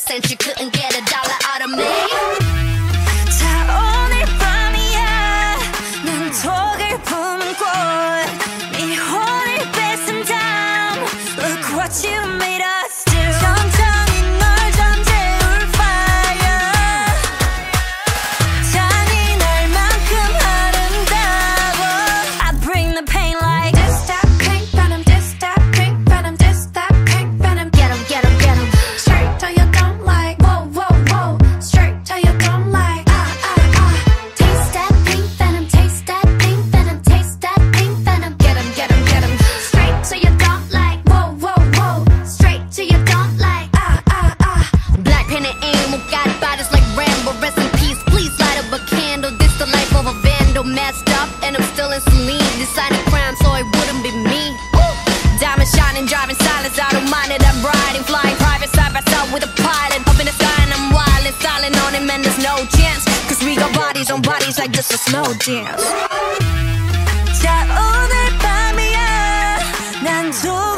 cent you couldn't get a dollar out of me. 자 오늘 밤이야 난 독을 품은 꽃네 혼을 뺏은 다음 Look what you made us do 천천히 널 잠재울 fire 잔인할 만큼 아름다워 I bring the pain like This that pink venom This that pink venom This that pink venom Get 'em, get 'em, get 'em. Straight till you don't like Whoa, whoa, whoa Straight till you don't like Taste that pink venom, taste that pink venom, taste that pink venom. Get 'em, get 'em, get 'em Straight till you don't like. Whoa, whoa, whoa Straight till you don't like. Black pen and ink, got bodies like Rambo. Rest in peace, please light up a candle. This the life of a vandal, messed up, and I'm still in saline. Deciding crime, so it wouldn't be me. Diamond shining, driving silence, I don't mind it. I'm riding, flying private side by side with a pilot. Up in the sky and I'm wild and silent on him, and there's no chance. Cause we got bodies on bodies like this a slow dance. 자 오늘 밤이야 난